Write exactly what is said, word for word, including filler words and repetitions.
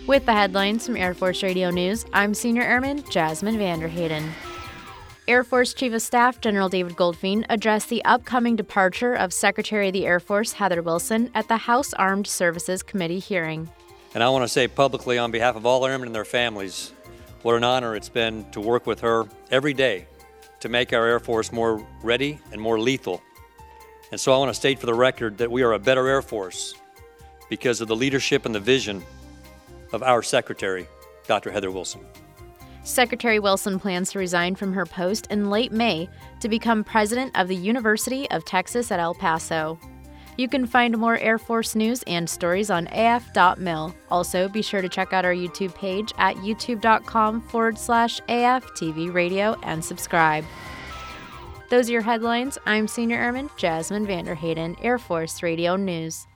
With the headlines from Air Force Radio News, I'm Senior Airman Jasmine Vanderheyden. Air Force Chief of Staff General David Goldfein addressed the upcoming departure of Secretary of the Air Force Heather Wilson at the House Armed Services Committee hearing. And I want to say publicly on behalf of all airmen and their families, what an honor it's been to work with her every day to make our Air Force more ready and more lethal. And so I want to state for the record that we are a better Air Force because of the leadership and the vision of our Secretary, Doctor Heather Wilson. Secretary Wilson plans to resign from her post in late May to become president of the University of Texas at El Paso. You can find more Air Force news and stories on A F dot mil. Also, be sure to check out our YouTube page at youtube.com forward slash AFTV radio and subscribe. Those are your headlines. I'm Senior Airman Jasmine Vanderheyden, Air Force Radio News.